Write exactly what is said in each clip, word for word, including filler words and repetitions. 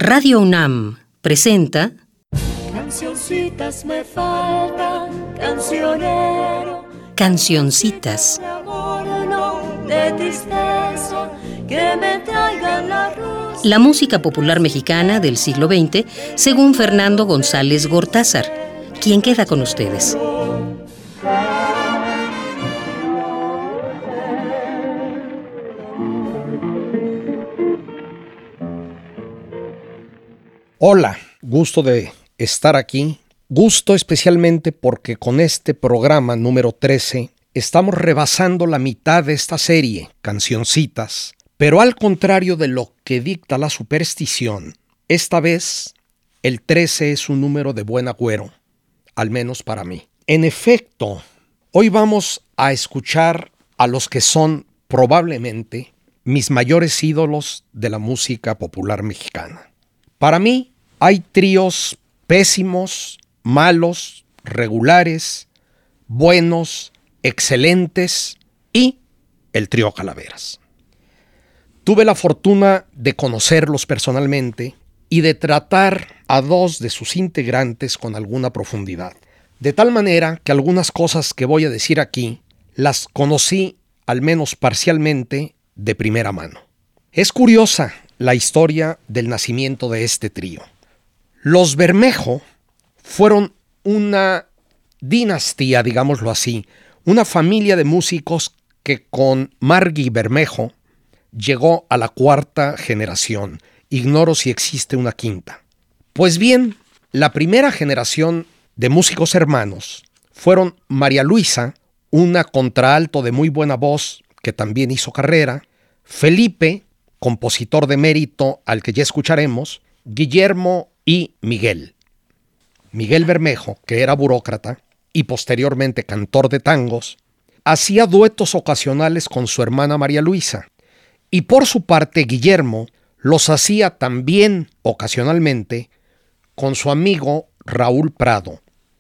Radio UNAM presenta Cancioncitas me faltan, cancionero. Cancioncitas. De amor, no de tristeza, que me traigan la rosa. La música popular mexicana del siglo veinte, según Fernando González Gortázar. ¿Quién queda con ustedes? Hola, gusto de estar aquí. Gusto especialmente porque con este programa número trece estamos rebasando la mitad de esta serie, Cancioncitas. Pero al contrario de lo que dicta la superstición, esta vez el trece es un número de buen agüero, al menos para mí. En efecto, hoy vamos a escuchar a los que son probablemente mis mayores ídolos de la música popular mexicana. Para mí, hay tríos pésimos, malos, regulares, buenos, excelentes y el trío Calaveras. Tuve la fortuna de conocerlos personalmente y de tratar a dos de sus integrantes con alguna profundidad. De tal manera que algunas cosas que voy a decir aquí las conocí, al menos parcialmente, de primera mano. Es curiosa la historia del nacimiento de este trío. Los Bermejo fueron una dinastía, digámoslo así, una familia de músicos que con Margui Bermejo llegó a la cuarta generación. Ignoro si existe una quinta. Pues bien, la primera generación de músicos hermanos fueron María Luisa, una contralto de muy buena voz que también hizo carrera, Felipe, compositor de mérito al que ya escucharemos, Guillermo y Miguel. Miguel Bermejo, que era burócrata y posteriormente cantor de tangos, hacía duetos ocasionales con su hermana María Luisa, y por su parte Guillermo los hacía también ocasionalmente con su amigo Raúl Prado,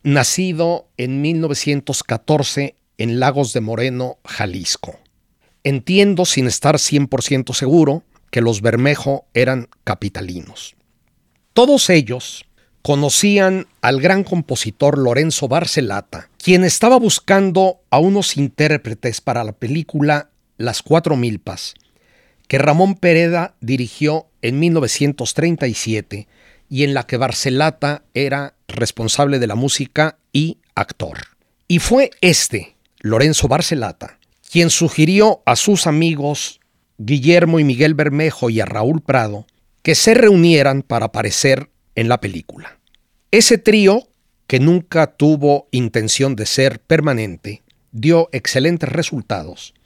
nacido en mil novecientos catorce en Lagos de Moreno, Jalisco. Entiendo, sin estar cien por ciento seguro, que los Bermejo eran capitalinos. Todos ellos conocían al gran compositor Lorenzo Barcelata, quien estaba buscando a unos intérpretes para la película Las Cuatro Milpas, que Ramón Pereda dirigió en mil novecientos treinta y siete y en la que Barcelata era responsable de la música y actor. Y fue este, Lorenzo Barcelata, quien sugirió a sus amigos Guillermo y Miguel Bermejo y a Raúl Prado que se reunieran para aparecer en la película. Ese trío, que nunca tuvo intención de ser permanente, dio excelentes resultados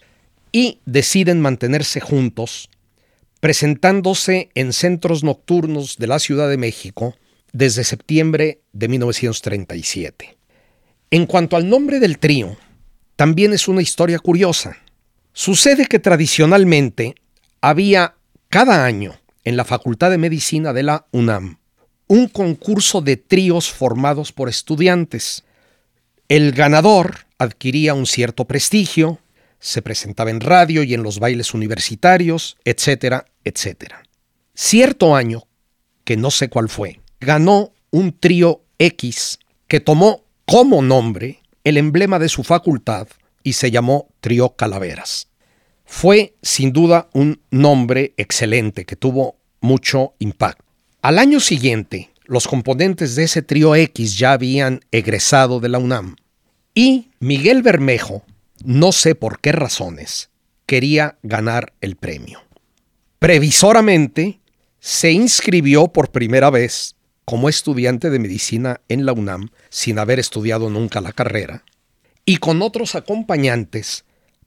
y deciden mantenerse juntos, presentándose en centros nocturnos de la Ciudad de México desde septiembre de mil novecientos treinta y siete. En cuanto al nombre del trío, también es una historia curiosa. Sucede que tradicionalmente había cada año en la Facultad de Medicina de la UNAM un concurso de tríos formados por estudiantes. El ganador adquiría un cierto prestigio, se presentaba en radio y en los bailes universitarios, etcétera, etcétera. Cierto año, que no sé cuál fue, ganó un trío X que tomó como nombre el emblema de su facultad y se llamó Trío Calaveras. Fue sin duda un nombre excelente que tuvo mucho impacto. Al año siguiente, los componentes de ese trío X ya habían egresado de la UNAM y Miguel Bermejo, no sé por qué razones, quería ganar el premio. Previsoramente, se inscribió por primera vez como estudiante de medicina en la UNAM, sin haber estudiado nunca la carrera, y con otros acompañantes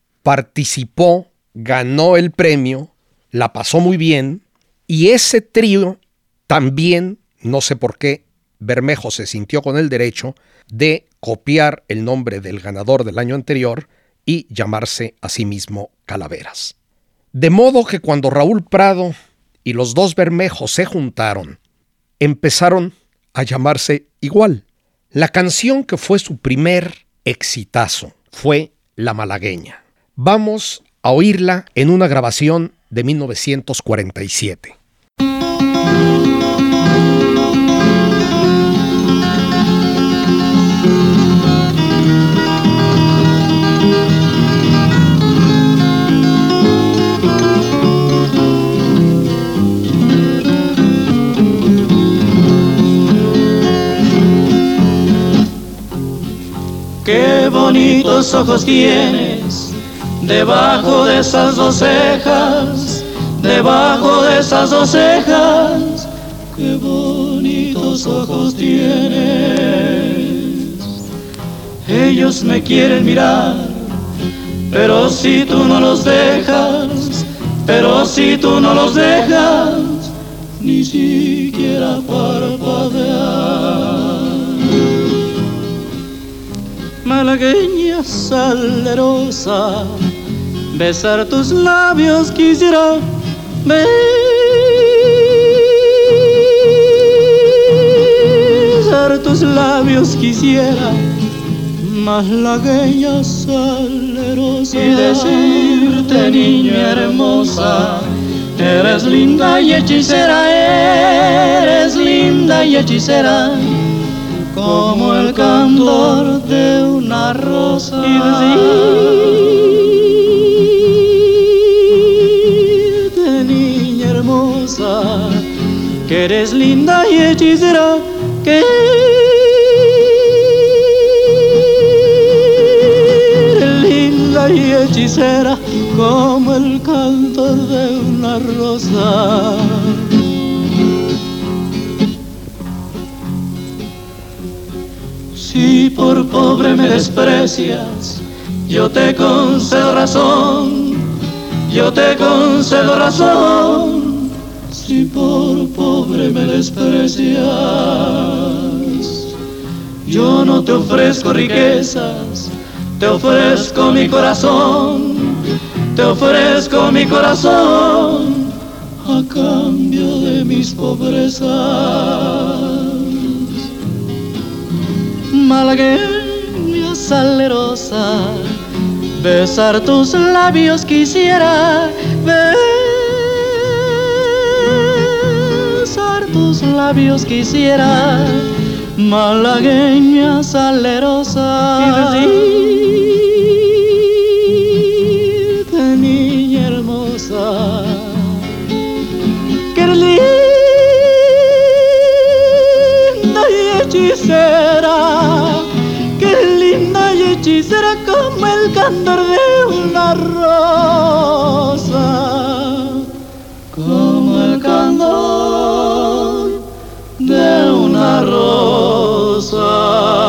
participó, ganó el premio, la pasó muy bien, y ese trío también, no sé por qué, Bermejo se sintió con el derecho de copiar el nombre del ganador del año anterior y llamarse a sí mismo Calaveras. De modo que cuando Raúl Prado y los dos Bermejos se juntaron, empezaron a llamarse igual. La canción que fue su primer exitazo fue La Malagueña. Vamos a oírla en una grabación de mil novecientos cuarenta y siete. bonitos ojos tienes, debajo de esas dos cejas, debajo de esas dos cejas, qué bonitos ojos tienes. Ellos me quieren mirar, pero si tú no los dejas, pero si tú no los dejas, ni siquiera parpadear. Malagueña salerosa, besar tus labios quisiera, besar tus labios quisiera, malagueña salerosa, y decirte, niña hermosa, eres linda y hechicera, eres linda y hechicera, como el candor de una rosa. Y decirte, niña hermosa, que eres linda y hechicera, que eres linda y hechicera, como el canto de una rosa. Si por pobre me desprecias, yo te concedo razón, yo te concedo razón. Si por pobre me desprecias, yo no te ofrezco riquezas, te ofrezco mi corazón, te ofrezco mi corazón, a cambio de mis pobrezas. Malagueña salerosa, besar tus labios quisiera, besar tus labios quisiera, malagueña salerosa, y decirte, niña hermosa, que eres linda y hechicera, que linda y hechicera, como el candor de una rosa, como el candor de una rosa.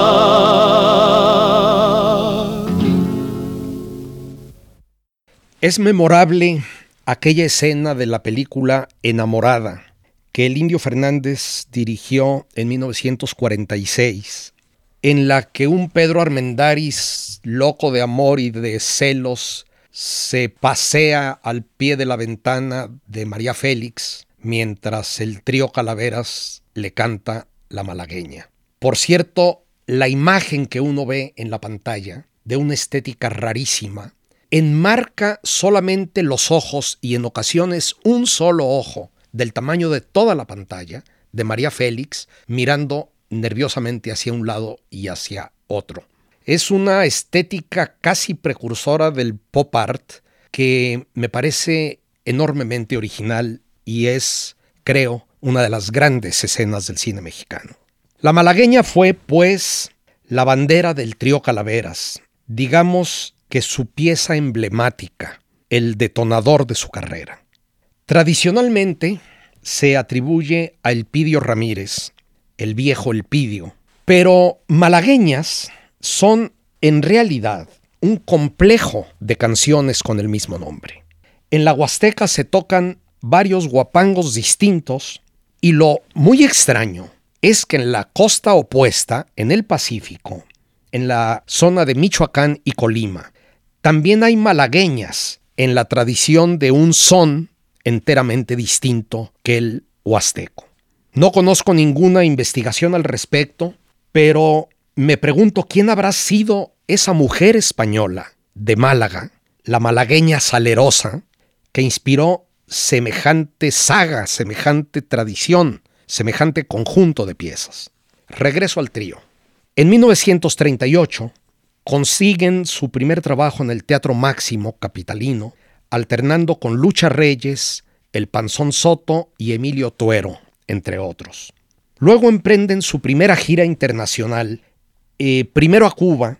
Es memorable aquella escena de la película Enamorada, que el Indio Fernández dirigió en mil novecientos cuarenta y seis, en la que un Pedro Armendáriz, loco de amor y de celos, se pasea al pie de la ventana de María Félix, mientras el trío Calaveras le canta La Malagueña. Por cierto, la imagen que uno ve en la pantalla, de una estética rarísima, enmarca solamente los ojos y en ocasiones un solo ojo, del tamaño de toda la pantalla, de María Félix, mirando nerviosamente hacia un lado y hacia otro. Es una estética casi precursora del pop art que me parece enormemente original y es, creo, una de las grandes escenas del cine mexicano. La Malagueña fue, pues, la bandera del trío Calaveras, digamos que su pieza emblemática, el detonador de su carrera. Tradicionalmente se atribuye a Elpidio Ramírez, el viejo Elpidio, pero malagueñas son en realidad un complejo de canciones con el mismo nombre. En la Huasteca se tocan varios guapangos distintos y lo muy extraño es que en la costa opuesta, en el Pacífico, en la zona de Michoacán y Colima, también hay malagueñas en la tradición de un son enteramente distinto que el huasteco. No conozco ninguna investigación al respecto, pero me pregunto quién habrá sido esa mujer española de Málaga, la malagueña salerosa, que inspiró semejante saga, semejante tradición, semejante conjunto de piezas. Regreso al trío. En mil novecientos treinta y ocho consiguen su primer trabajo en el Teatro Máximo capitalino, alternando con Lucha Reyes, El Panzón Soto y Emilio Tuero, entre otros. Luego emprenden su primera gira internacional, eh, primero a Cuba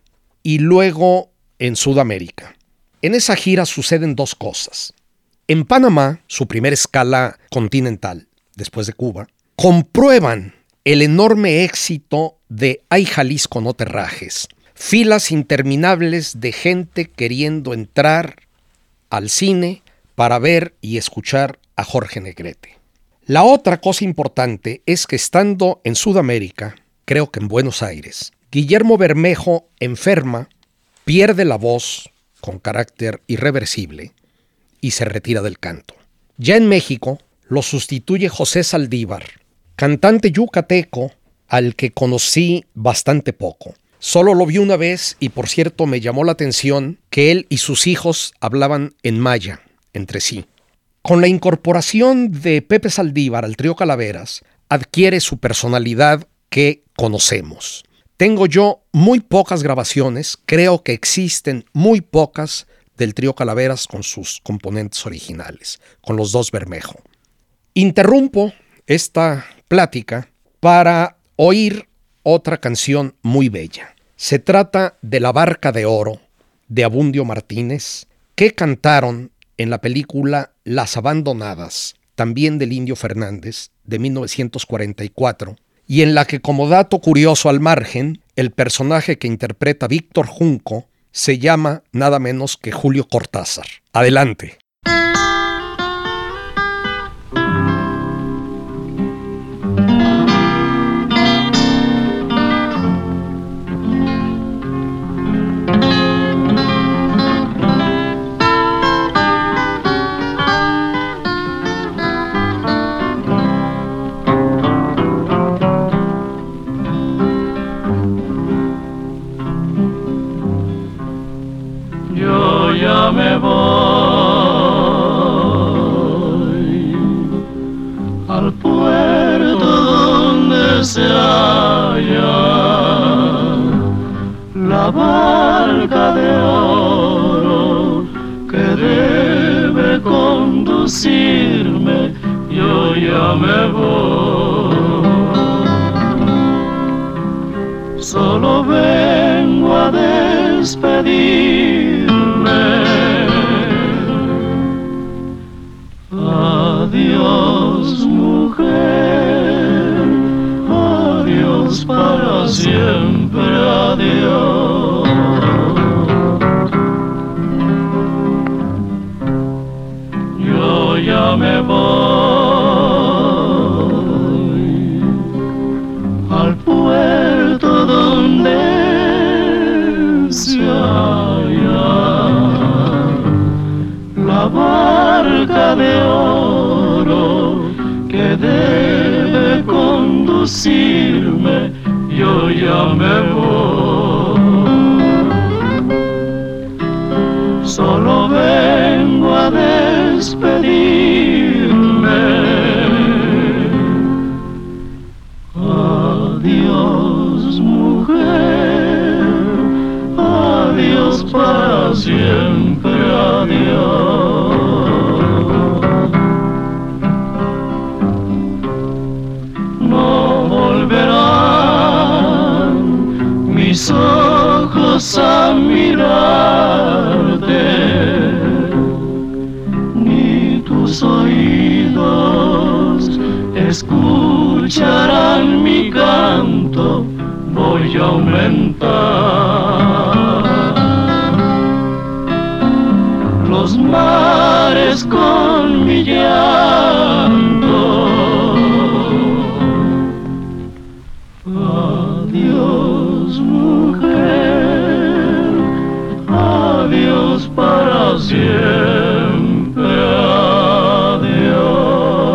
y luego en Sudamérica. En esa gira suceden dos cosas. En Panamá, su primera escala continental, después de Cuba, comprueban el enorme éxito de Ay Jalisco no te rajes. Filas interminables de gente queriendo entrar al cine para ver y escuchar a Jorge Negrete. La otra cosa importante es que estando en Sudamérica, creo que en Buenos Aires, Guillermo Bermejo enferma, pierde la voz con carácter irreversible y se retira del canto. Ya en México lo sustituye José Saldívar, cantante yucateco al que conocí bastante poco. Solo lo vi una vez y, por cierto, me llamó la atención que él y sus hijos hablaban en maya entre sí. Con la incorporación de Pepe Saldívar al trío Calaveras, adquiere su personalidad que conocemos. Tengo yo muy pocas grabaciones, creo que existen muy pocas del trío Calaveras con sus componentes originales, con los dos Bermejo. Interrumpo esta plática para oír otra canción muy bella. Se trata de La Barca de Oro, de Abundio Martínez, que cantaron en la película Las Abandonadas, también del Indio Fernández, de mil novecientos cuarenta y cuatro, y en la que, como dato curioso al margen, el personaje que interpreta Víctor Junco se llama nada menos que Julio Cortázar. Adelante. Me voy al puerto donde se halla la barca de oro que debe conducirme. Yo ya me voy, solo vengo a despedirme. Adiós, mujer, adiós para siempre, adiós. Yo ya me voy al puerto donde se halla la barca de oro que debe conducirme. Yo ya me voy, solo vengo a despedirme. Adiós, mujer, adiós para siempre, adiós. No volverán mis ojos a mirarte, ni tus oídos escucharán mi canto. Voy a aumentar los mares con mi llanto. Adiós, mujer, adiós para siempre, adiós.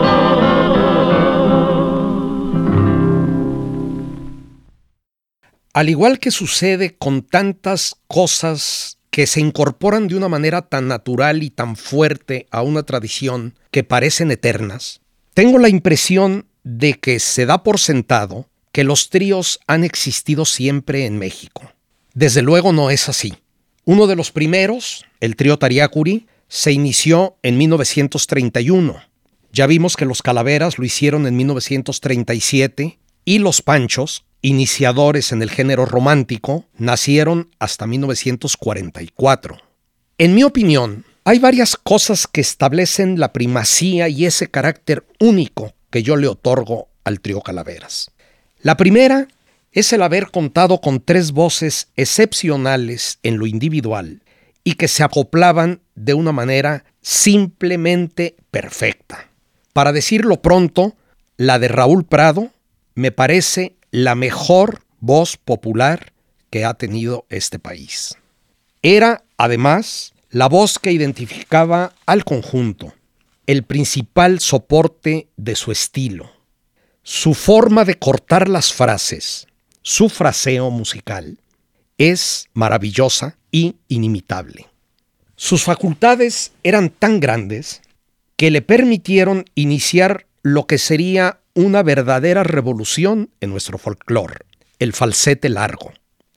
Al igual que sucede con tantas cosas que se incorporan de una manera tan natural y tan fuerte a una tradición que parecen eternas, tengo la impresión de que se da por sentado que los tríos han existido siempre en México. Desde luego no es así. Uno de los primeros, el trío Tariacuri, se inició en mil novecientos treinta y uno. Ya vimos que los Calaveras lo hicieron en mil novecientos treinta y siete y los Panchos, iniciadores en el género romántico, nacieron hasta mil novecientos cuarenta y cuatro. En mi opinión, hay varias cosas que establecen la primacía y ese carácter único que yo le otorgo al trío Calaveras. La primera es el haber contado con tres voces excepcionales en lo individual y que se acoplaban de una manera simplemente perfecta. Para decirlo pronto, la de Raúl Prado me parece la mejor voz popular que ha tenido este país. Era, además, la voz que identificaba al conjunto, el principal soporte de su estilo. Su forma de cortar las frases, su fraseo musical, es maravillosa y inimitable. Sus facultades eran tan grandes que le permitieron iniciar lo que sería una verdadera revolución en nuestro folclore, el falsete largo.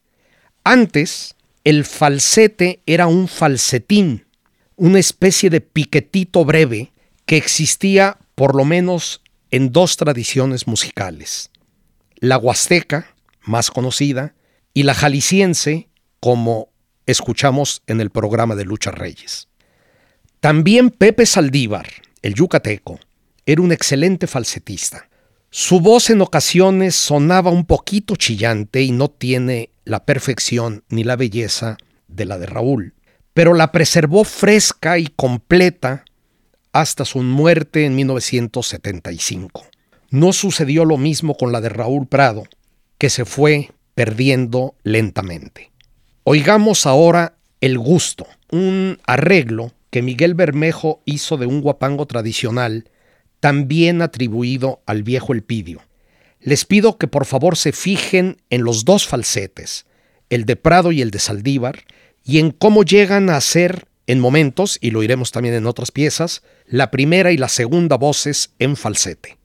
Antes, el falsete era un falsetín, una especie de piquetito breve que existía por lo menos en dos tradiciones musicales, la huasteca, más conocida, y la jalisciense, como escuchamos en el programa de Lucha Reyes. También Pepe Saldívar, el yucateco, era un excelente falsetista. Su voz en ocasiones sonaba un poquito chillante y no tiene la perfección ni la belleza de la de Raúl, pero la preservó fresca y completa hasta su muerte en mil novecientos setenta y cinco. No sucedió lo mismo con la de Raúl Prado, que se fue perdiendo lentamente. Oigamos ahora El Gusto, un arreglo que Miguel Bermejo hizo de un guapango tradicional, también atribuido al viejo Elpidio. Les pido que por favor se fijen en los dos falsetes, el de Prado y el de Saldívar, y en cómo llegan a ser en momentos, y lo iremos también en otras piezas, la primera y la segunda voces en falsete.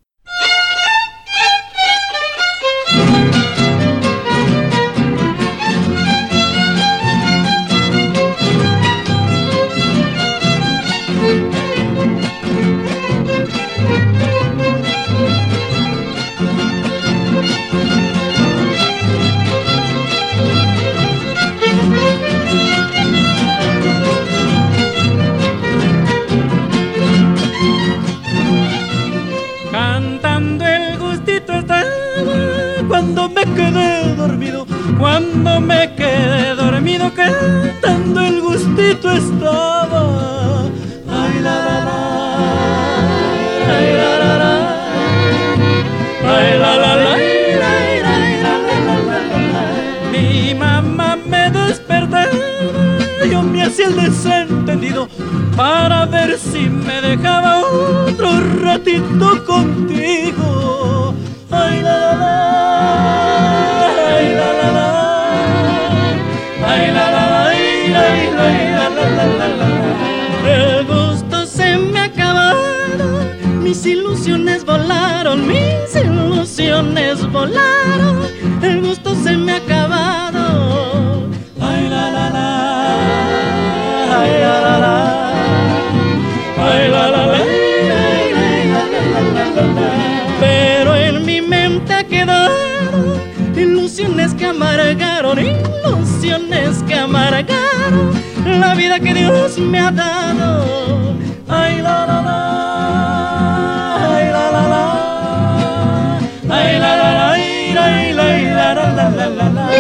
Cuando me quedé dormido, cuando me quedé dormido, cantando el gustito estaba. Ay, la, la, la, ay, la, la, la, ay, la, la, la, ay, la, la, la. Mi mamá me despertaba, yo me hacía el desentendido para ver si me dejaba otro ratito contigo. Ay, la, la, la, ay, la, la, la, ay, la, la, la, ay, la, la, la, la, la. El gusto se me acabaron, mis ilusiones volaron, mis ilusiones volaron, el gusto se me ha acabado. Ay, la, la, la, ay, la, la, la, ay, la, la, la, ay, la, la, la, la. Pero en mi mente quedaron ilusiones que amargaron, ilusiones que amargaron la vida que Dios me ha dado. Ay, la, la, la, ay, la, la, la, ay, la, la, la, ay, la, ay, la, ay, la, la, la, la, la, la.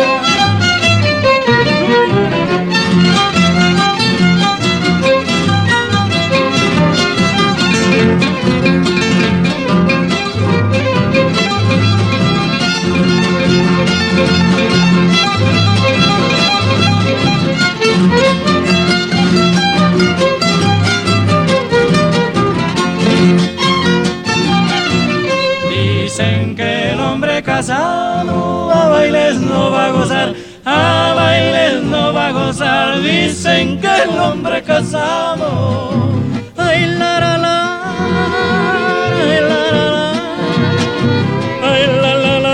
Dicen que el hombre casado a bailes no va a gozar, a bailes no va a gozar. Dicen que el hombre casado, ay, la, la, la, ay, la, la, la, ay, la, la, la,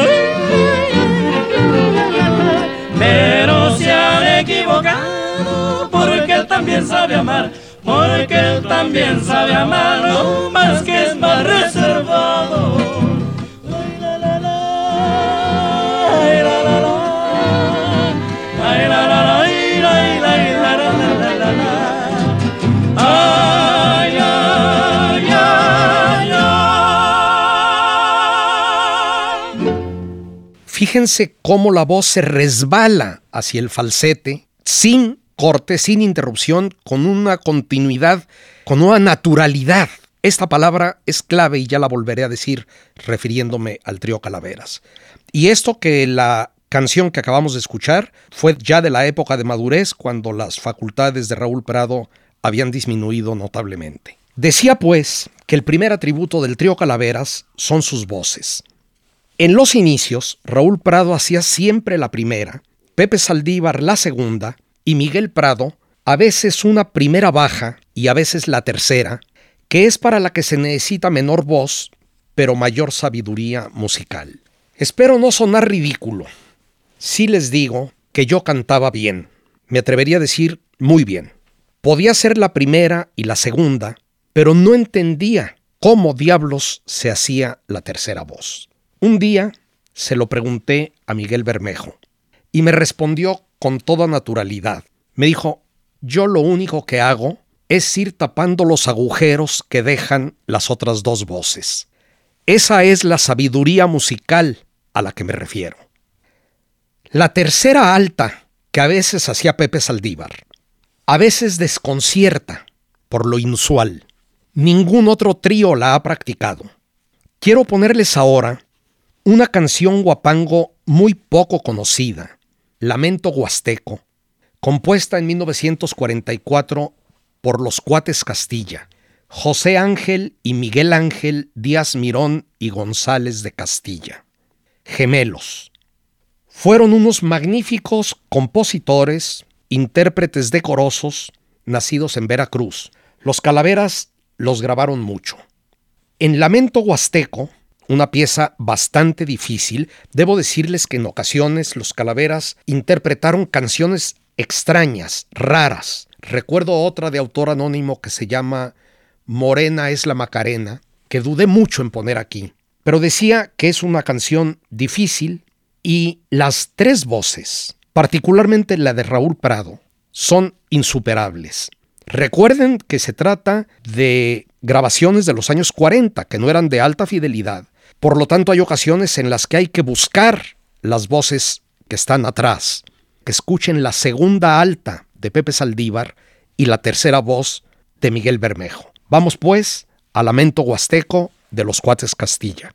ay, la, la, la. Pero se han equivocado porque él también sabe amar, porque él también sabe amar, no más que es más reservado. Ay, la, la, la, Fíjense cómo la voz se resbala hacia el falsete, sin corte, sin interrupción, con una continuidad, con una naturalidad. Esta palabra es clave y ya la volveré a decir refiriéndome al trío Calaveras. Y esto que la canción que acabamos de escuchar fue ya de la época de madurez, cuando las facultades de Raúl Prado habían disminuido notablemente. Decía pues que el primer atributo del trío Calaveras son sus voces. En los inicios, Raúl Prado hacía siempre la primera, Pepe Saldívar la segunda y Miguel Prado a veces una primera baja y a veces la tercera, que es para la que se necesita menor voz, pero mayor sabiduría musical. Espero no sonar ridículo. Sí les digo que yo cantaba bien, me atrevería a decir muy bien. Podía ser la primera y la segunda, pero no entendía cómo diablos se hacía la tercera voz. Un día se lo pregunté a Miguel Bermejo y me respondió con toda naturalidad. Me dijo, yo lo único que hago es ir tapando los agujeros que dejan las otras dos voces. Esa es la sabiduría musical a la que me refiero. La tercera alta que a veces hacía Pepe Saldívar, a veces desconcierta por lo inusual. Ningún otro trío la ha practicado. Quiero ponerles ahora una canción huapango muy poco conocida, Lamento Huasteco, compuesta en mil novecientos cuarenta y cuatro por los Cuates Castilla, José Ángel y Miguel Ángel Díaz Mirón y González de Castilla. Gemelos. Fueron unos magníficos compositores, intérpretes decorosos, nacidos en Veracruz. Los Calaveras los grabaron mucho. En Lamento Huasteco, una pieza bastante difícil, debo decirles que en ocasiones los Calaveras interpretaron canciones extrañas, raras. Recuerdo otra de autor anónimo que se llama Morena es la Macarena, que dudé mucho en poner aquí, pero decía que es una canción difícil y las tres voces, particularmente la de Raúl Prado, son insuperables. Recuerden que se trata de grabaciones de los años cuarenta, que no eran de alta fidelidad. Por lo tanto, hay ocasiones en las que hay que buscar las voces que están atrás. Que escuchen la segunda alta de Pepe Saldívar y la tercera voz de Miguel Bermejo. Vamos pues a Lamento Huasteco de los Cuates Castilla.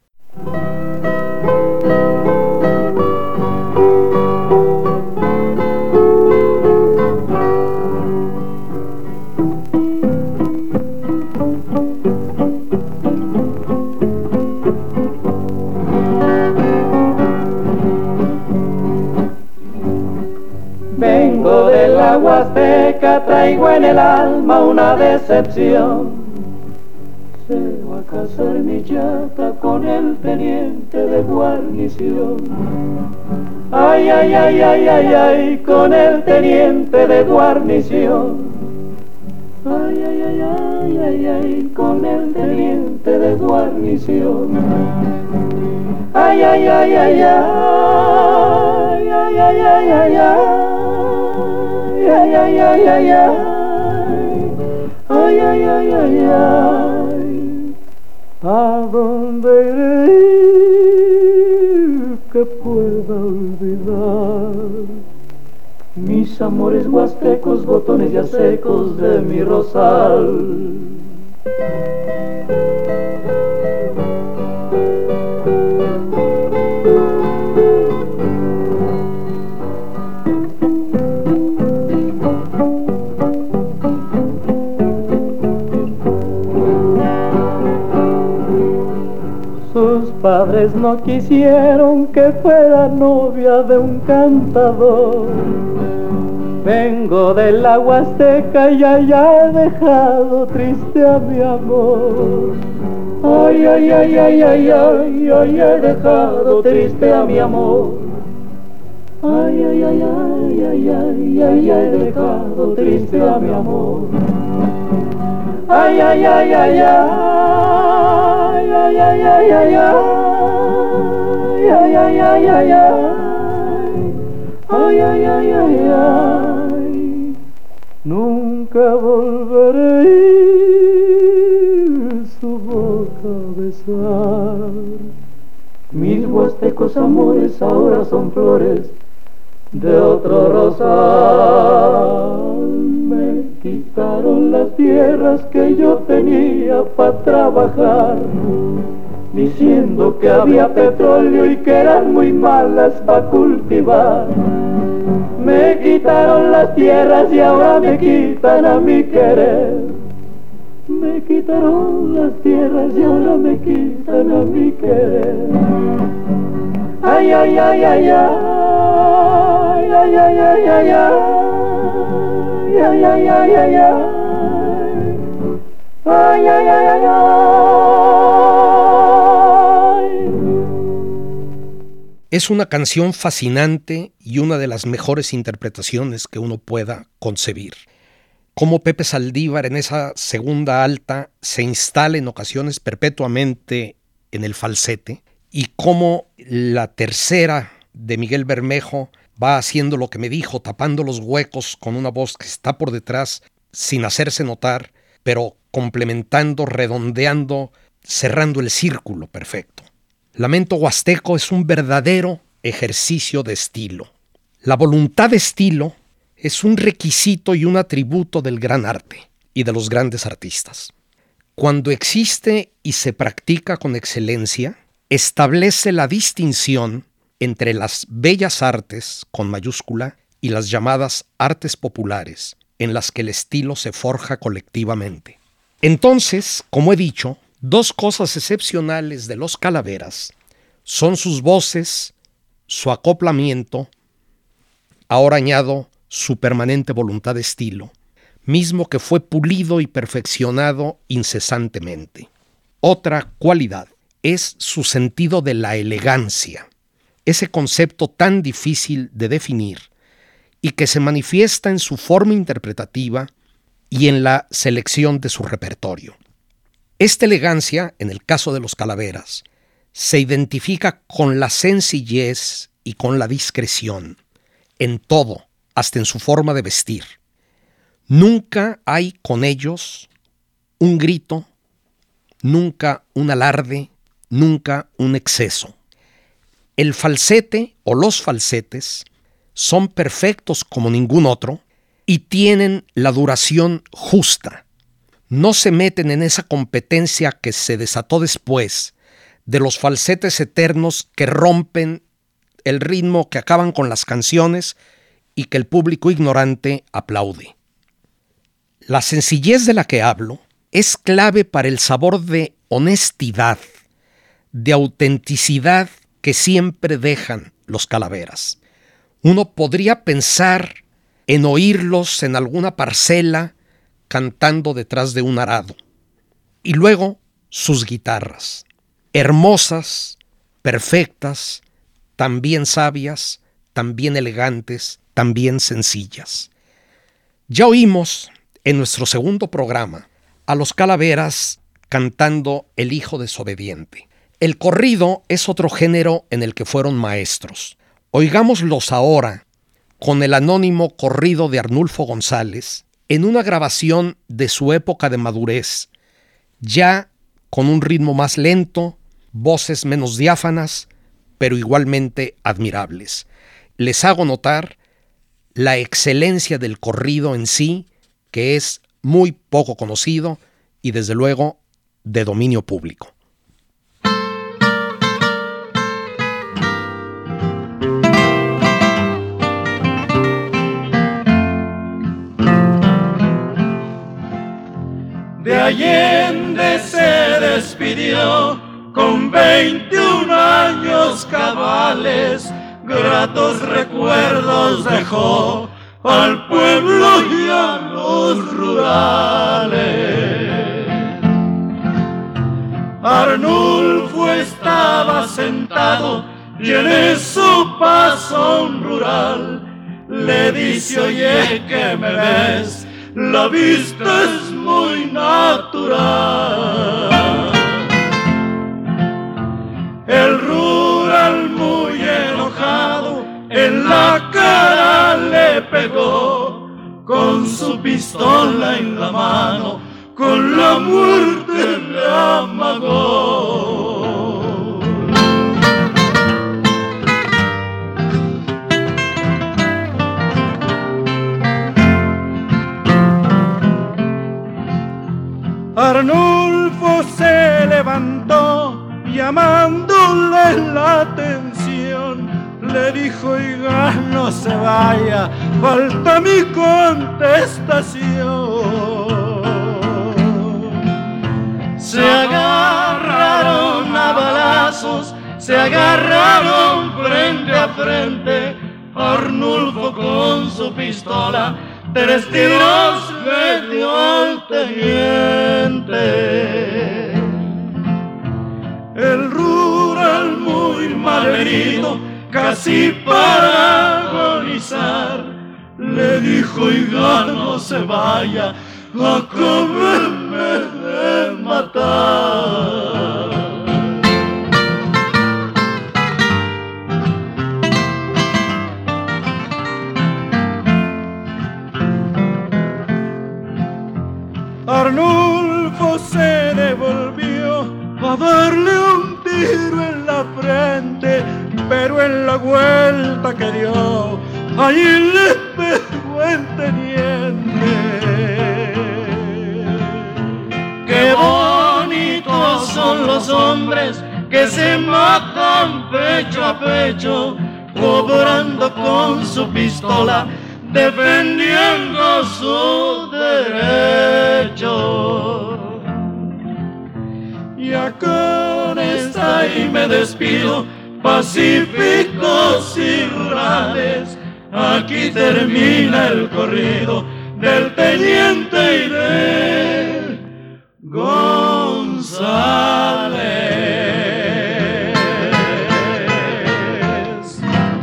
Vengo de la Huasteca, traigo en el alma una decepción. Se va a casar mi chata con el teniente de guarnición. Ay, ay, ay, ay, ay, ay, con el teniente de guarnición. Ay, ay, ay, ay, ay, ay, con el teniente de guarnición. Ay, ay, ay, ay, ay, ay, ay, ay, ay, ay, ay, ay, ay, ay, ay, ay, ay, ay, ay, ¿a dónde iré que pueda olvidar mis amores huastecos, botones ya secos de mi rosal? Sus padres no quisieron que fuera novia de un cantador. Vengo de la Huasteca y allá he dejado triste a mi amor. Ay, ay, ay, ay, ay, ay, ay, he dejado triste a mi amor. Ay, ay, ay, ay, ay, ay, ay, he dejado triste a mi amor. Ay, ay, ay, ay, ay, ay, ay, ay, ay, ay, ay, ay, ay, ay, ay, ay, ay, ay, ay, nunca volveré su boca a besar, mis huastecos amores ahora son flores de otro rosal. Me quitaron las tierras que yo tenía para trabajar, diciendo que había petróleo y que eran muy malas para cultivar. Me quitaron las tierras y ahora me quitan a mi querer. Me quitaron las tierras y ahora me quitan a mi querer. Ay, ay, ay, ay, ay, ay, ay, ay, ay, ay, ay, ay, ay, ay, ay, ay, ay, ay, ay. Es una canción fascinante y una de las mejores interpretaciones que uno pueda concebir. Cómo Pepe Saldívar en esa segunda alta se instala en ocasiones perpetuamente en el falsete, y cómo la tercera de Miguel Bermejo va haciendo lo que me dijo, tapando los huecos con una voz que está por detrás sin hacerse notar, pero complementando, redondeando, cerrando el círculo perfecto. Lamento Huasteco es un verdadero ejercicio de estilo. La voluntad de estilo es un requisito y un atributo del gran arte y de los grandes artistas. Cuando existe y se practica con excelencia, establece la distinción entre las bellas artes, con mayúscula, y las llamadas artes populares, en las que el estilo se forja colectivamente. Entonces, como he dicho, dos cosas excepcionales de los Calaveras son sus voces, su acoplamiento, ahora añado su permanente voluntad de estilo, mismo que fue pulido y perfeccionado incesantemente. Otra cualidad es su sentido de la elegancia, ese concepto tan difícil de definir y que se manifiesta en su forma interpretativa y en la selección de su repertorio. Esta elegancia, en el caso de los Calaveras, se identifica con la sencillez y con la discreción, en todo, hasta en su forma de vestir. Nunca hay con ellos un grito, nunca un alarde, nunca un exceso. El falsete o los falsetes son perfectos como ningún otro y tienen la duración justa. No se meten en esa competencia que se desató después de los falsetes eternos que rompen el ritmo, que acaban con las canciones y que el público ignorante aplaude. La sencillez de la que hablo es clave para el sabor de honestidad, de autenticidad que siempre dejan los Calaveras. Uno podría pensar en oírlos en alguna parcela cantando detrás de un arado. Y luego sus guitarras, hermosas, perfectas, también sabias, también elegantes, también sencillas. Ya oímos en nuestro segundo programa a los Calaveras cantando El hijo desobediente. El corrido es otro género en el que fueron maestros. Oigámoslos ahora con el anónimo corrido de Arnulfo González en una grabación de su época de madurez, ya con un ritmo más lento, voces menos diáfanas, pero igualmente admirables. Les hago notar la excelencia del corrido en sí, que es muy poco conocido y desde luego de dominio público. De Allende se despidió con veintiún años cabales, gratos recuerdos dejó al pueblo y a los rurales. Arnulfo estaba sentado y en eso pasó un rural. Le dice: oye, que me ves, la vista es muy natural. El rural muy enojado en la cara le pegó, con su pistola en la mano, con la muerte le amagó. dijo, oiga, no se vaya, falta mi contestación. Se agarraron a balazos, se agarraron frente a frente, Arnulfo con su pistola, tres tiros le dio al teniente. El rural muy malherido, casi para agonizar, le dijo, oiga, no se vaya, acábeme de matar. Arnulfo se devolvió a darle un tiro en la frente, pero en la vuelta que dio, allí le pegó el teniente. Qué bonitos son los hombres que se matan pecho a pecho, cobrando con su pistola, defendiendo su derecho. Y acá está y me despido, pacíficos y rurales, aquí termina el corrido del teniente y de González.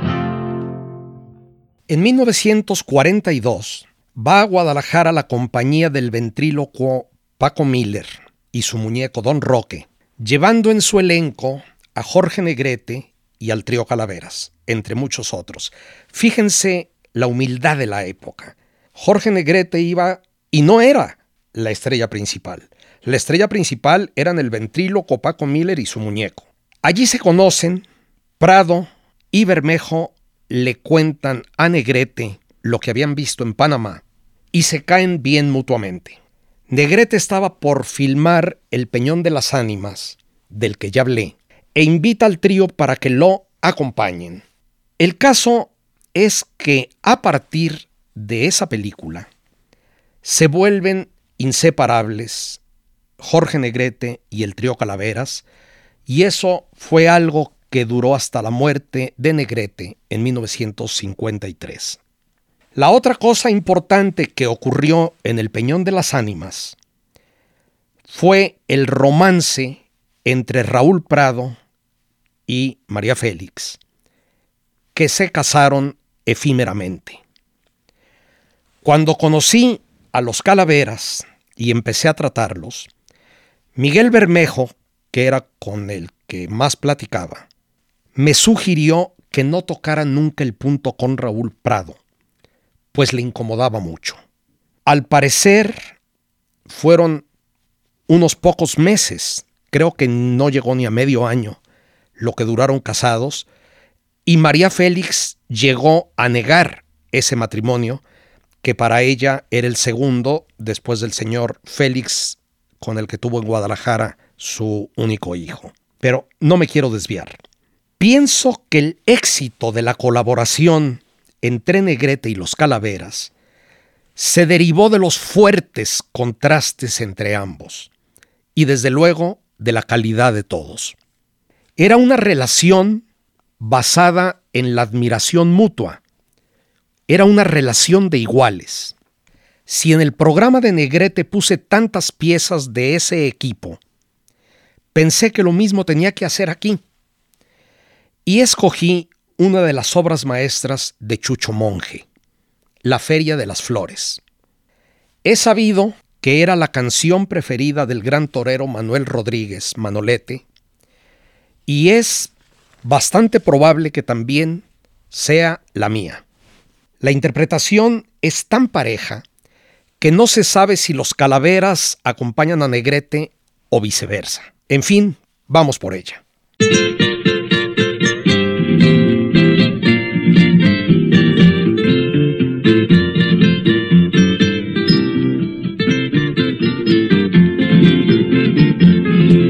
En mil novecientos cuarenta y dos va a Guadalajara la compañía del ventrílocuo Paco Miller y su muñeco Don Roque, llevando en su elenco a Jorge Negrete y al trío Calaveras, entre muchos otros. Fíjense la humildad de la época. Jorge Negrete iba y no era la estrella principal. La estrella principal eran el ventrílocuo Paco Miller y su muñeco. Allí se conocen. Prado y Bermejo le cuentan a Negrete lo que habían visto en Panamá y se caen bien mutuamente. Negrete estaba por filmar El Peñón de las Ánimas, del que ya hablé, e invita al trío para que lo acompañen. El caso es que a partir de esa película se vuelven inseparables Jorge Negrete y el trío Calaveras, y eso fue algo que duró hasta la muerte de Negrete en mil novecientos cincuenta y tres. La otra cosa importante que ocurrió en El Peñón de las Ánimas fue el romance entre Raúl Prado y María Félix, que se casaron efímeramente. Cuando conocí a los Calaveras y empecé a tratarlos, Miguel Bermejo, que era con el que más platicaba, me sugirió que no tocara nunca el punto con Raúl Prado, pues le incomodaba mucho. Al parecer, fueron unos pocos meses, creo que no llegó ni a medio año, lo que duraron casados, y María Félix llegó a negar ese matrimonio, que para ella era el segundo después del señor Félix, con el que tuvo en Guadalajara su único hijo. Pero no me quiero desviar. Pienso que el éxito de la colaboración entre Negrete y los Calaveras se derivó de los fuertes contrastes entre ambos y desde luego de la calidad de todos. Era una relación basada en la admiración mutua. Era una relación de iguales. Si en el programa de Negrete puse tantas piezas de ese equipo, pensé que lo mismo tenía que hacer aquí. Y escogí una de las obras maestras de Chucho Monje, La Feria de las Flores. He sabido que era la canción preferida del gran torero Manuel Rodríguez, Manolete, y es bastante probable que también sea la mía. La interpretación es tan pareja que no se sabe si los Calaveras acompañan a Negrete o viceversa. En fin, vamos por ella.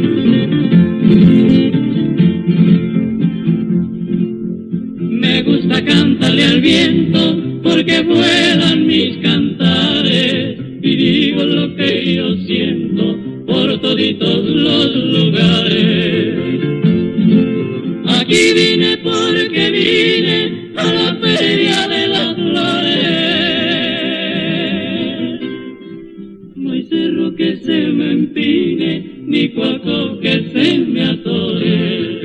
Me gusta Canta, cántale al viento, porque vuelan mis cantares, y digo lo que yo siento por toditos los lugares. Aquí vine porque vine a la feria de las flores. No hay cerro que se me empine, ni cuaco que se me atore.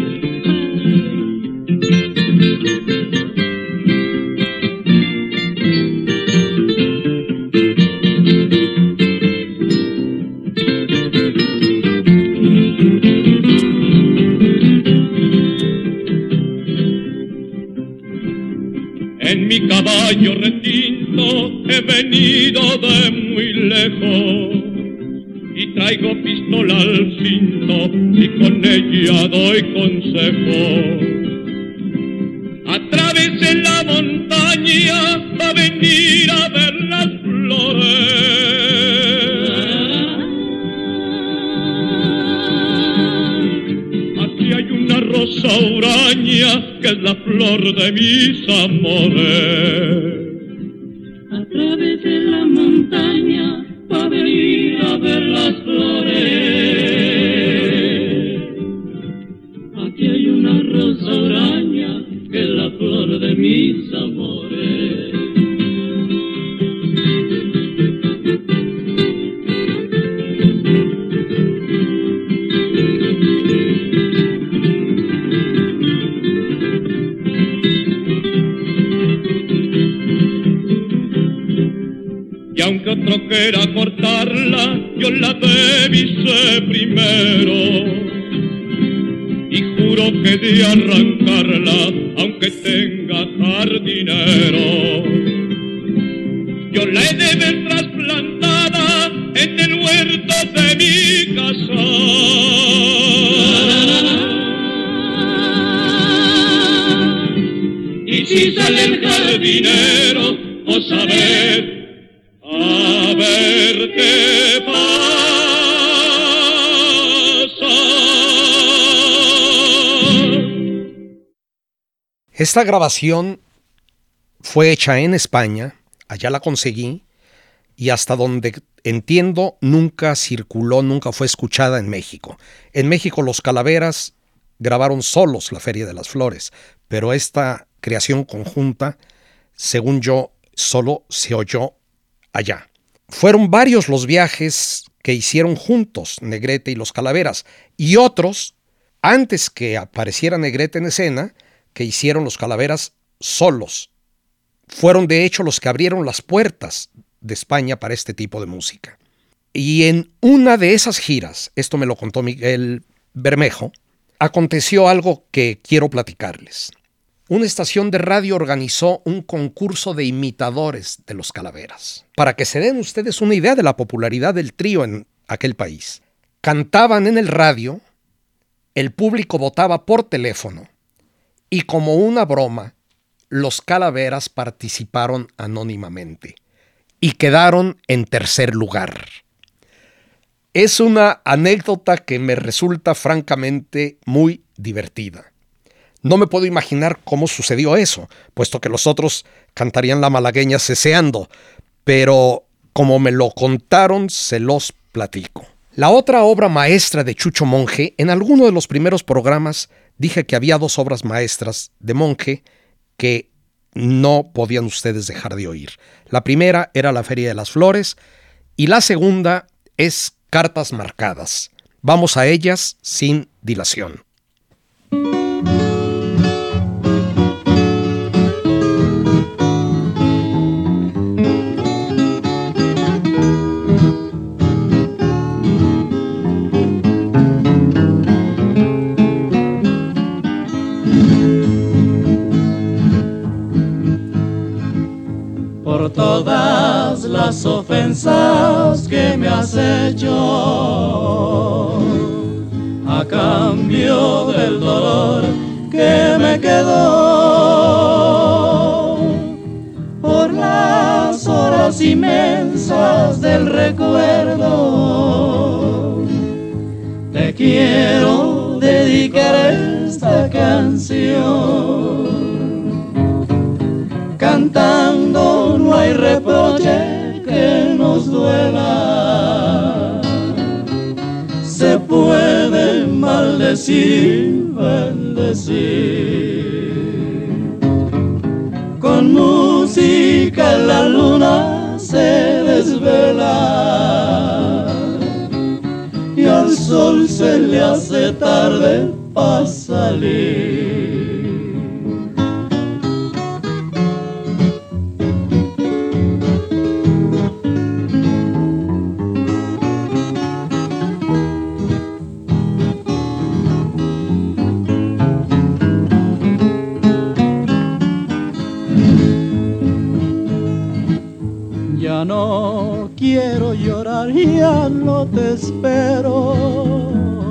En mi caballo retinto he venido de muy lejos y traigo pistola al cinto y con ella doy consejo. Atravesé la montaña para venir a ver las flores. Aquí hay una rosa huraña que es la flor de mis amores. Atravesé la montaña para venir a ver las flores. Aquí hay una rosa huraña que es la flor de mis amores. Y aunque otro quiera cortarla, yo la divisé primero. Y juro que de arrancarla, aunque tenga jardinero. Yo la he de ver trasplantada en el huerto de mi casa. Y si sale el jardinero, os a ver, a ver qué pasa. Esta grabación fue hecha en España, allá la conseguí, y hasta donde entiendo nunca circuló, nunca fue escuchada en México. En México los Calaveras grabaron solos La Feria de las Flores, pero esta creación conjunta, según yo, solo se oyó allá. Fueron varios los viajes que hicieron juntos Negrete y los Calaveras, y otros, antes que apareciera Negrete en escena, que hicieron los Calaveras solos. Fueron de hecho los que abrieron las puertas de España para este tipo de música. Y en una de esas giras, esto me lo contó Miguel Bermejo, aconteció algo que quiero platicarles. Una estación de radio organizó un concurso de imitadores de los Calaveras. Para que se den ustedes una idea de la popularidad del trío en aquel país. Cantaban en el radio, el público votaba por teléfono, y como una broma, los Calaveras participaron anónimamente y quedaron en tercer lugar. Es una anécdota que me resulta francamente muy divertida. No me puedo imaginar cómo sucedió eso, puesto que los otros cantarían la malagueña ceseando, pero como me lo contaron, se los platico. La otra obra maestra de Chucho Monje, en alguno de los primeros programas dije que había dos obras maestras de Monje que no podían ustedes dejar de oír. La primera era La Feria de las Flores y la segunda es Cartas Marcadas. Vamos a ellas sin dilación. Por todas las ofensas que me has hecho, a cambio del dolor que me quedó, por las horas inmensas del recuerdo, te quiero dedicar esta canción. bendecir, bendecir. Con música la luna se desvela y al sol se le hace tarde pa' salir. Ya no quiero llorar, ya no te espero.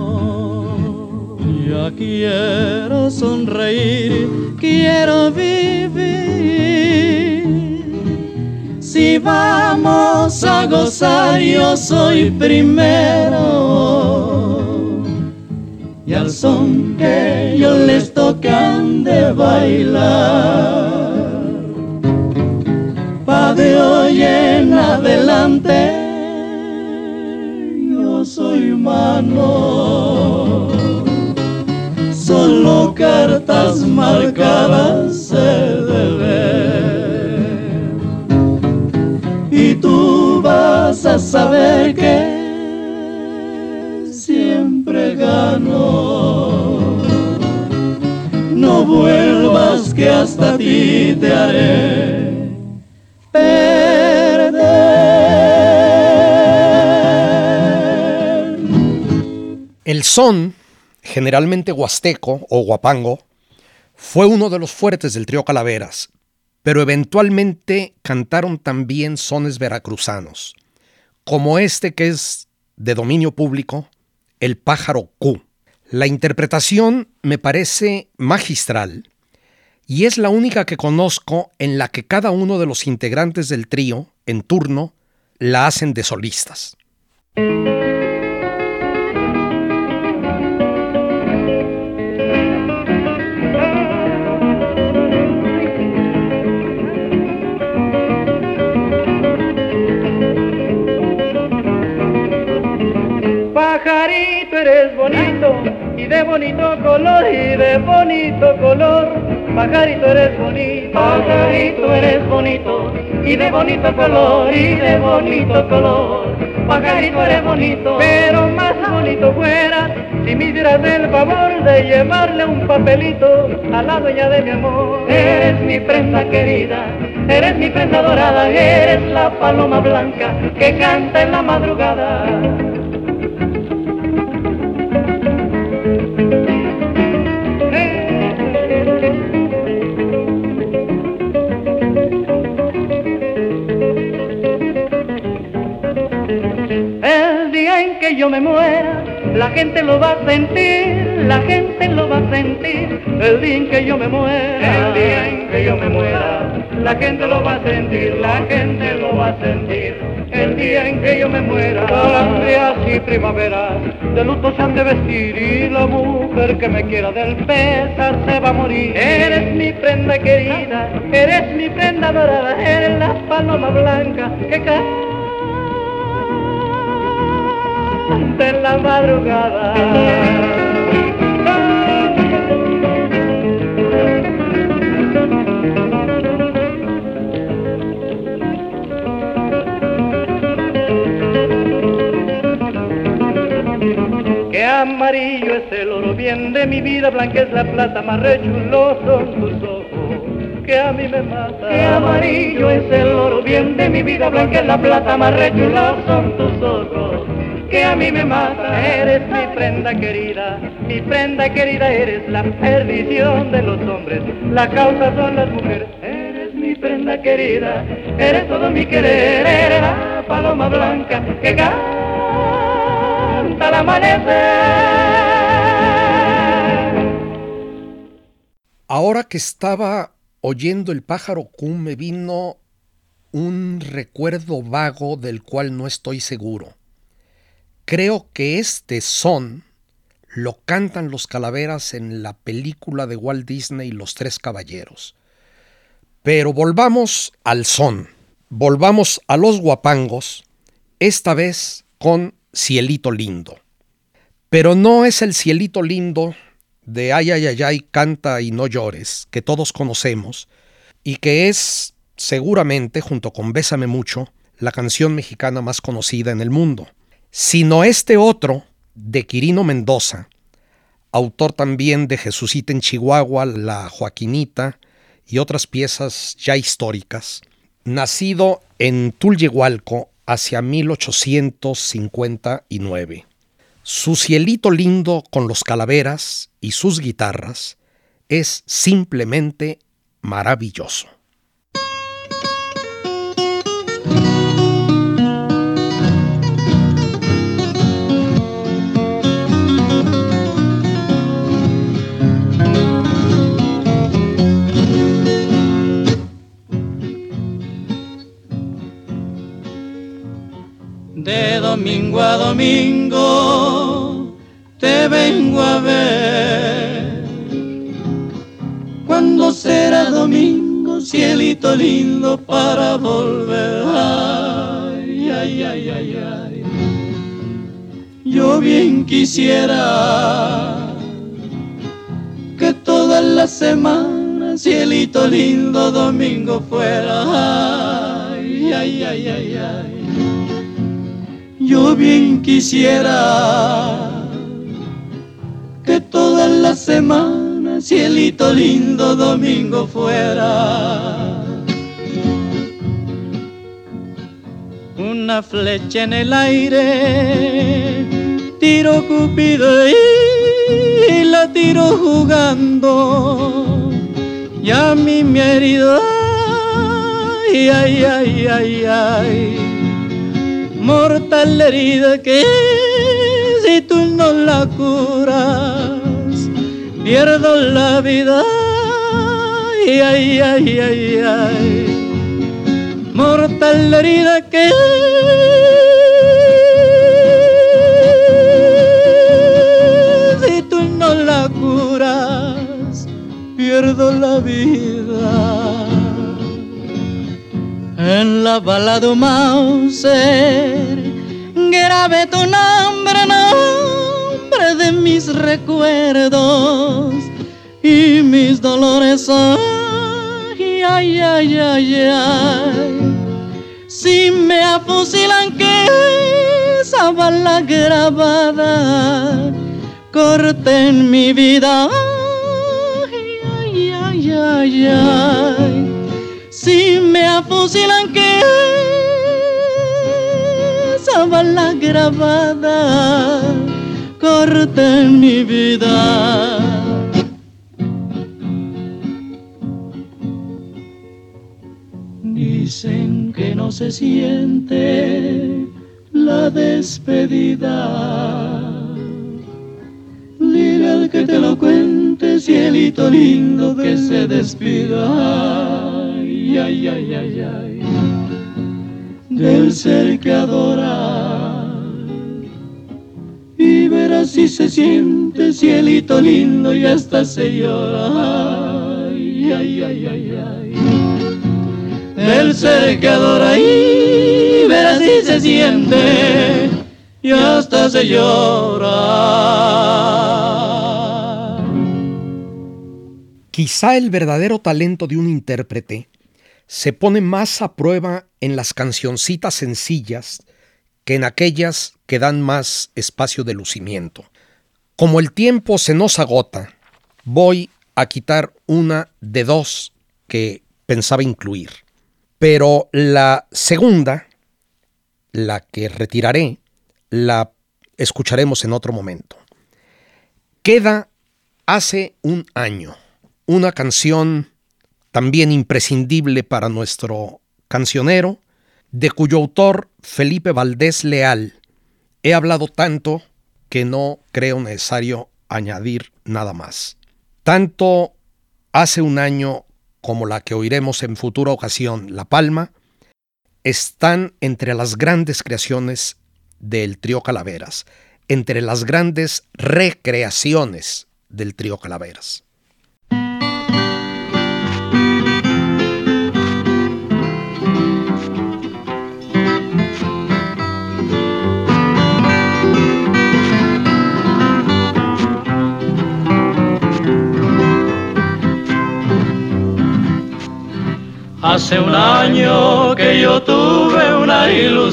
Ya quiero sonreír, quiero vivir. Si vamos a gozar, yo soy primero. Y al son que yo les tocan de bailar, pa' de hoy en adelante yo soy mano. Solo cartas marcadas se deben, y tú vas a saber que siempre gano. No vuelvas que hasta ti te haré perder. El son, generalmente huasteco o huapango, fue uno de los fuertes del trío Calaveras, pero eventualmente cantaron también sones veracruzanos, como este que es de dominio público, El Pájaro Q. La interpretación me parece magistral y es la única que conozco en la que cada uno de los integrantes del trío, en turno, la hacen de solistas. Pajarito, eres bonito, y de bonito color, y de bonito color. Pajarito, eres bonito, pajarito, eres bonito, y de bonito color, y de bonito color. Pajarito, eres bonito, pero más bonito fuera si me hicieras el favor de llevarle un papelito a la dueña de mi amor. Eres mi prenda querida, eres mi prenda dorada, eres la paloma blanca que canta en la madrugada. Que yo me muera, la gente lo va a sentir, la gente lo va a sentir, el día en que yo me muera, el día en que yo me muera, la gente lo va a sentir, la gente lo va a sentir, el día en que yo me muera. Calandrias y primaveras de luto se han de vestir, y la mujer que me quiera del pesar se va a morir. Eres mi prenda querida, eres mi prenda dorada, eres la paloma blanca que cae de la madrugada. Qué amarillo es el oro bien de mi vida, blanca es la plata, más rechulos son tus ojos que a mí me mata. Qué amarillo es el oro bien de mi vida, blanca es la plata, más rechulos son tus ojos que a mí me mata. Eres mi prenda querida, mi prenda querida, eres la perdición de los hombres, la causa son las mujeres. Eres mi prenda querida, eres todo mi querer, eres la paloma blanca que canta al amanecer. Ahora que estaba oyendo El Pájaro Q, me vino un recuerdo vago del cual no estoy seguro. Creo que este son lo cantan los Calaveras en la película de Walt Disney Los Tres Caballeros. Pero volvamos al son, volvamos a los guapangos, esta vez con Cielito Lindo. Pero no es el cielito lindo de ay, ay, ay, ay, canta y no llores, que todos conocemos, y que es seguramente, junto con Bésame mucho, la canción mexicana más conocida en el mundo, sino este otro de Quirino Mendoza, autor también de Jesucita en Chihuahua, La Joaquinita y otras piezas ya históricas, nacido en Tulyehualco hacia mil ochocientos cincuenta y nueve. Su cielito lindo con los calaveras y sus guitarras es simplemente maravilloso. De domingo a domingo te vengo a ver. ¿Cuándo será domingo, cielito lindo, para volver? Ay, ay, ay, ay, ay. Yo bien quisiera que toda la semana, cielito lindo, domingo fuera. Ay, ay, ay, ay, ay. Yo bien quisiera que toda la semana, cielito lindo, domingo fuera. Una flecha en el aire, tiro Cupido y la tiro jugando, y a mí me ha herido, ay, ay, ay, ay, ay. Mortal herida que si tú no la curas, pierdo la vida, ay, ay, ay, ay, ay. Mortal herida que si tú no la curas, pierdo la vida. En la balada un Mauser grabé tu nombre, nombre de mis recuerdos y mis dolores. Ay, ay, ay, ay, ay. Si me afusilan, que esa bala grabada corte en mi vida. Ay, ay, ay, ay, ay. Si me afusilan, que esa bala grabada corte en mi vida. Dicen que no se siente la despedida. Dile al que te lo cuente, cielito lindo, que se despida. Ay, ay, ay, ay, del ser que adora, y verás si se siente, cielito lindo, y hasta se llora. Ay, ay, ay, ay, ay, del ser que adora, y verás si se siente, y hasta se llora. Quizá el verdadero talento de un intérprete se pone más a prueba en las cancioncitas sencillas que en aquellas que dan más espacio de lucimiento. Como el tiempo se nos agota, voy a quitar una de dos que pensaba incluir. Pero la segunda, la que retiraré, la escucharemos en otro momento. Queda hace un año una canción también imprescindible para nuestro cancionero, de cuyo autor, Felipe Valdés Leal, he hablado tanto que no creo necesario añadir nada más. Tanto hace un año como la que oiremos en futura ocasión, La Palma, están entre las grandes creaciones del Trío Calaveras, entre las grandes recreaciones del Trío Calaveras. Hace un año que yo tuve una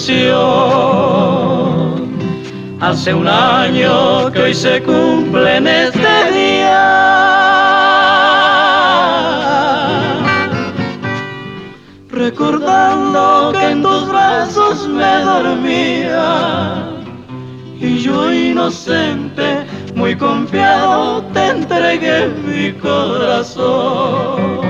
ilusión, hace un año que hoy se cumple en este día, recordando que en tus brazos me dormía y yo inocente, muy confiado, te entregué mi corazón.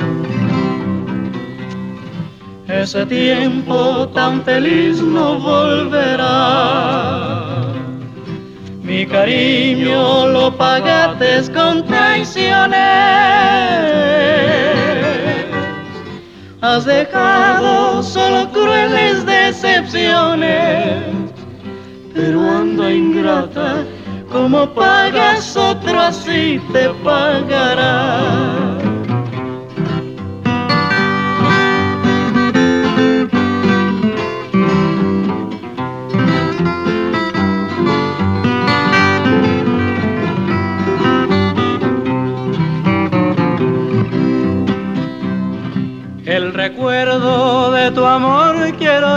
Ese tiempo tan feliz no volverá. Mi cariño lo pagaste con traiciones. Has dejado solo crueles decepciones. Pero anda ingrata, como pagas otro así te pagará. El recuerdo de tu amor quiero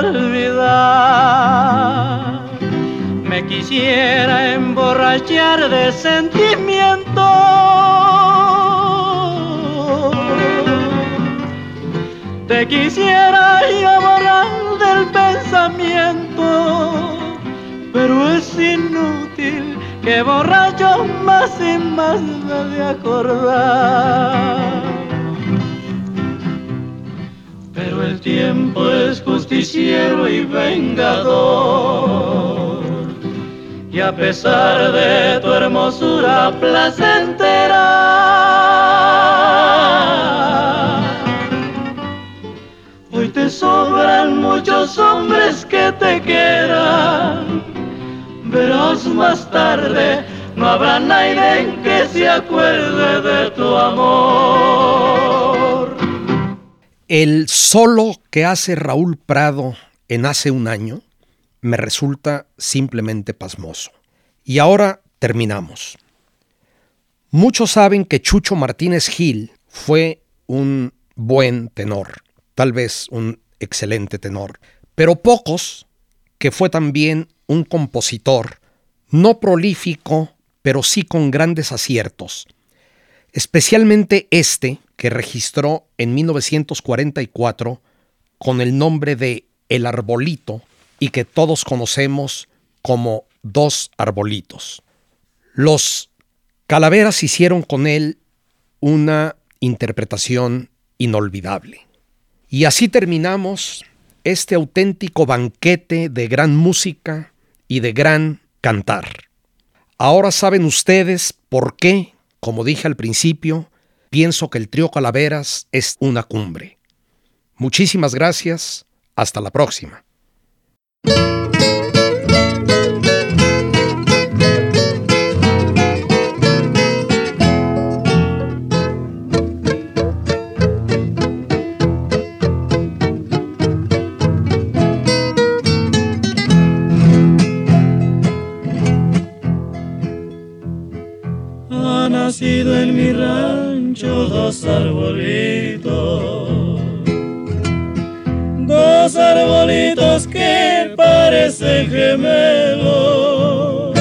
olvidar. Me quisiera emborrachar de sentimiento. Te quisiera yo borrar del pensamiento, pero es inútil que borracho más y más me de acordar. Pero el tiempo es justiciero y vengador, y a pesar de tu hermosura placentera, hoy te sobran muchos hombres que te quieran. Verás más tarde, no habrá nadie que se acuerde de tu amor. El solo que hace Raúl Prado en Hace un año me resulta simplemente pasmoso. Y ahora terminamos. Muchos saben que Chucho Martínez Gil fue un buen tenor, tal vez un excelente tenor, pero pocos que fue también un compositor, no prolífico, pero sí con grandes aciertos. Especialmente este, que registró en mil novecientos cuarenta y cuatro con el nombre de El Arbolito y que todos conocemos como Dos Arbolitos. Los Calaveras hicieron con él una interpretación inolvidable. Y así terminamos este auténtico banquete de gran música y de gran cantar. Ahora saben ustedes por qué, como dije al principio, pienso que el trío Calaveras es una cumbre. Muchísimas gracias. Hasta la próxima. Ha nacido en mi rancho dos arbolitos, dos arbolitos que parecen gemelos,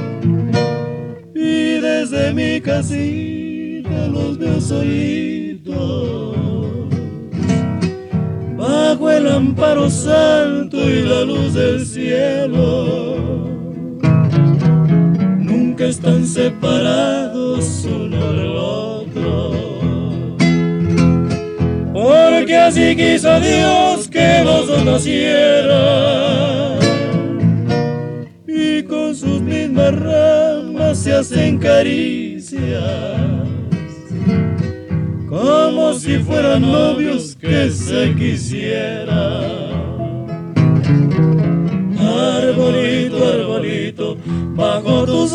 y desde mi casita los veo solitos, bajo el amparo santo y la luz del cielo. Nunca están separados uno del otro, porque así quiso Dios que los dos nacieran, y con sus mismas ramas se hacen caricias, como si fueran novios que se quisieran. Arbolito, arbolito, bajo tu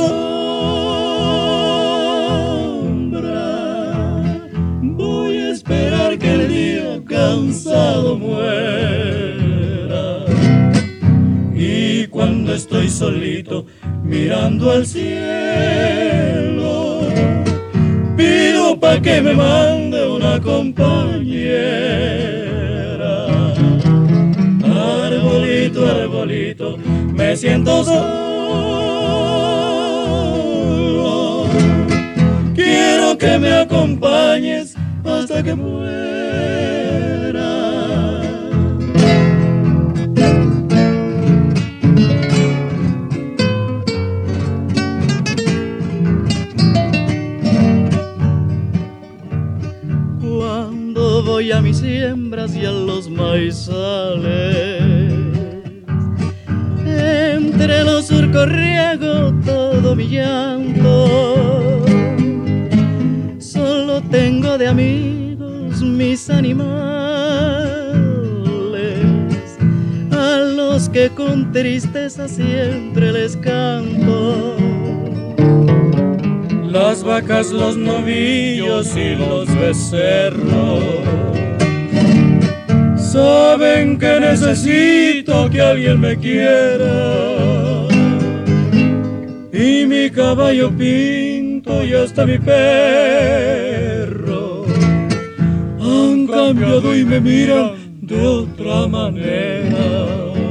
sombra voy a esperar que el día cansado muera, y cuando estoy solito mirando al cielo pido pa' que me mande una compañera. Arbolito, arbolito, me siento solo. Quiero que me acompañes hasta que muera. Cuando voy a mis siembras y a los maizales, entre los surcos riego todo mi llanto. Solo tengo de amigos mis animales, a los que con tristeza siempre les canto. Las vacas, los novillos y los becerros saben que necesito que alguien me quiera. Y mi caballo pinto y hasta mi perro han cambiado y me miran de otra manera.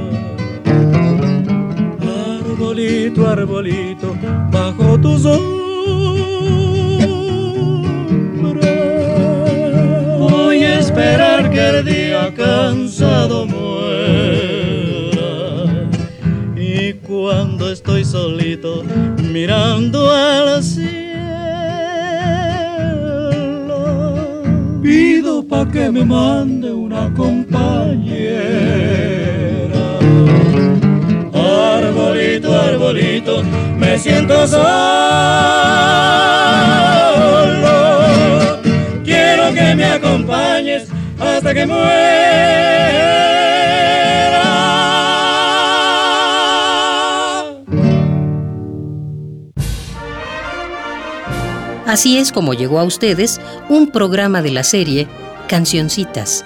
Arbolito, arbolito, bajo tu sombra voy a esperar que el día cansado muera. Y cuando estoy solito mirando al cielo, pido pa' que me mande una compañera. Arbolito, arbolito, me siento solo. Quiero que me acompañes hasta que muera. Así es como llegó a ustedes un programa de la serie Cancioncitas.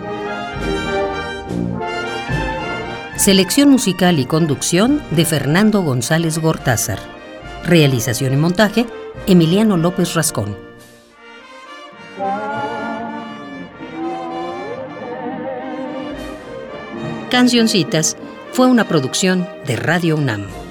Selección musical y conducción de Fernando González Gortázar. Realización y montaje, Emiliano López Rascón. Cancioncitas fue una producción de Radio UNAM.